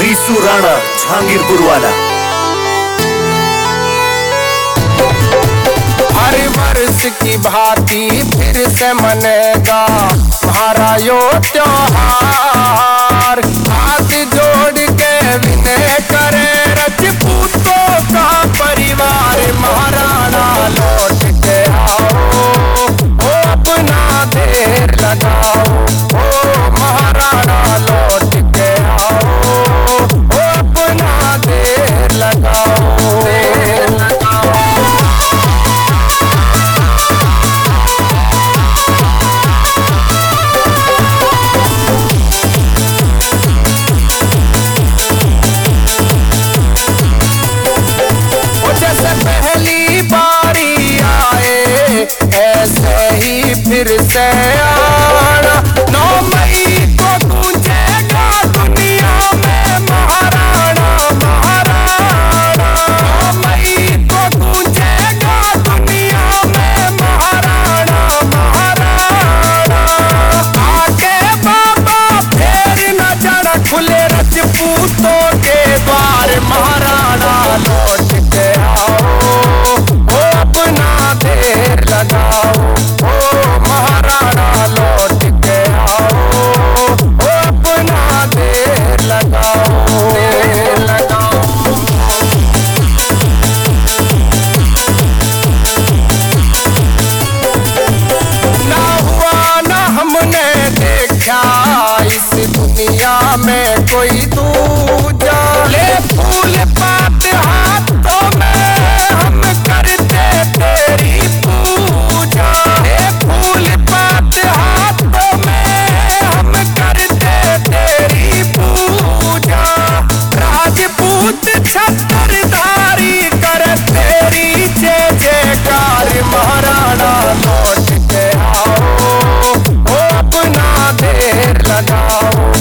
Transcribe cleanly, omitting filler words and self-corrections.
Reissue Rana Jahangirpur वाला। हर वर्ष की भांति फिर से मनेगा हमारा यो त्योहार। हाथ जोड़ के विनय करे रजपूतों का परिवार। महाराणा लौट के आओ, ओ अपना देर लगाओ। ओ महाराणा लौट के आओ, ओ अपना देर लगाओ। जैसे पहली बारी आए ऐसे ही फिर से आना। 9 मई को गूंजेगा दुनिया में महाराणा महाराणा। 9 मई को गूंजेगा दुनिया में महाराणा महाराणा। आके बाबा फेर नजर खुले रजपूतों के द्वार। महाराणा लौट के आओ, ओ अपना देर लगाओ। ओ महाराणा लौट के आओ, ओ अपना देर लगाओ। देर लगाओ। ना हुआ ना हमने देखा इस दुनिया में कोई दूजा। ले फूल पात हाथों में हम करते तेरी पूजा। ले फूल पात हाथों में हम करते तेरी पूजा। राजपूत छत्रधारी कर तेरी जय जयकार। महाराणा लौट के आओ, ओ अपना देर लगाओ।